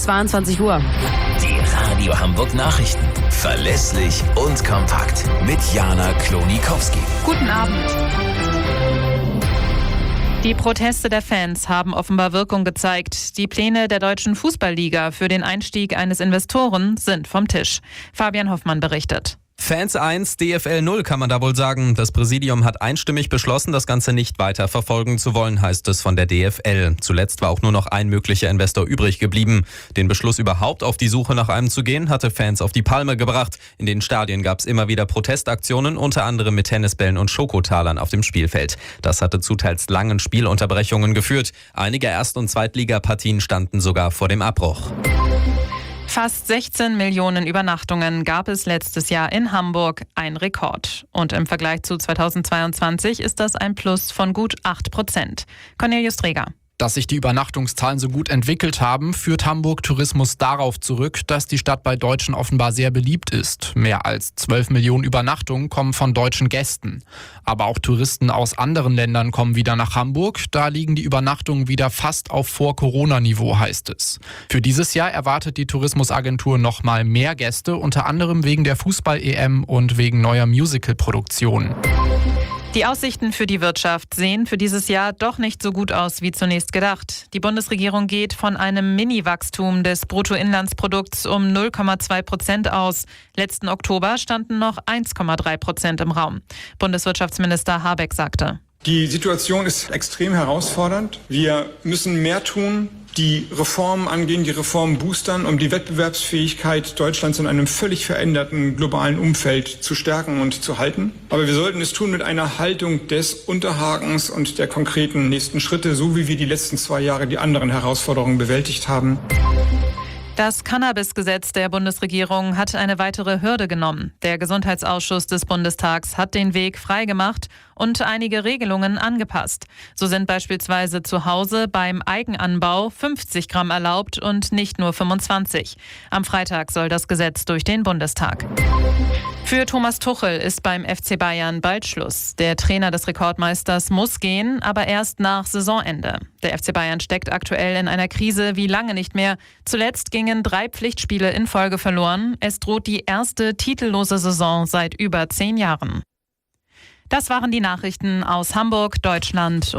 22 Uhr. Die Radio Hamburg Nachrichten. Verlässlich und kompakt. Mit Jana Klonikowski. Guten Abend. Die Proteste der Fans haben offenbar Wirkung gezeigt. Die Pläne der Deutschen Fußballliga für den Einstieg eines Investoren sind vom Tisch. Fabian Hoffmann berichtet. Fans 1, DFL 0 kann man da wohl sagen. Das Präsidium hat einstimmig beschlossen, das Ganze nicht weiter verfolgen zu wollen, heißt es von der DFL. Zuletzt war auch nur noch ein möglicher Investor übrig geblieben. Den Beschluss überhaupt auf die Suche nach einem zu gehen, hatte Fans auf die Palme gebracht. In den Stadien gab es immer wieder Protestaktionen, unter anderem mit Tennisbällen und Schokotalern auf dem Spielfeld. Das hatte zu teils langen Spielunterbrechungen geführt. Einige Erst- und Zweitligapartien standen sogar vor dem Abbruch. Fast 16 Millionen Übernachtungen gab es letztes Jahr in Hamburg, ein Rekord. Und im Vergleich zu 2022 ist das ein Plus von gut 8%. Cornelius Träger. Dass sich die Übernachtungszahlen so gut entwickelt haben, führt Hamburg Tourismus darauf zurück, dass die Stadt bei Deutschen offenbar sehr beliebt ist. Mehr als 12 Millionen Übernachtungen kommen von deutschen Gästen. Aber auch Touristen aus anderen Ländern kommen wieder nach Hamburg. Da liegen die Übernachtungen wieder fast auf Vor-Corona-Niveau, heißt es. Für dieses Jahr erwartet die Tourismusagentur noch mal mehr Gäste, unter anderem wegen der Fußball-EM und wegen neuer Musical-Produktionen. Die Aussichten für die Wirtschaft sehen für dieses Jahr doch nicht so gut aus wie zunächst gedacht. Die Bundesregierung geht von einem Mini-Wachstum des Bruttoinlandsprodukts um 0,2% aus. Letzten Oktober standen noch 1,3% im Raum. Bundeswirtschaftsminister Habeck sagte: Die Situation ist extrem herausfordernd. Wir müssen mehr tun, die Reformen angehen, die Reformen boostern, um die Wettbewerbsfähigkeit Deutschlands in einem völlig veränderten globalen Umfeld zu stärken und zu halten. Aber wir sollten es tun mit einer Haltung des Unterhakens und der konkreten nächsten Schritte, so wie wir die letzten 2 Jahre die anderen Herausforderungen bewältigt haben. Das Cannabis-Gesetz der Bundesregierung hat eine weitere Hürde genommen. Der Gesundheitsausschuss des Bundestags hat den Weg freigemacht und einige Regelungen angepasst. So sind beispielsweise zu Hause beim Eigenanbau 50 Gramm erlaubt und nicht nur 25. Am Freitag soll das Gesetz durch den Bundestag. Für Thomas Tuchel ist beim FC Bayern bald Schluss. Der Trainer des Rekordmeisters muss gehen, aber erst nach Saisonende. Der FC Bayern steckt aktuell in einer Krise wie lange nicht mehr. Zuletzt gingen 3 Pflichtspiele in Folge verloren. Es droht die erste titellose Saison seit über 10 Jahren. Das waren die Nachrichten aus Hamburg, Deutschland.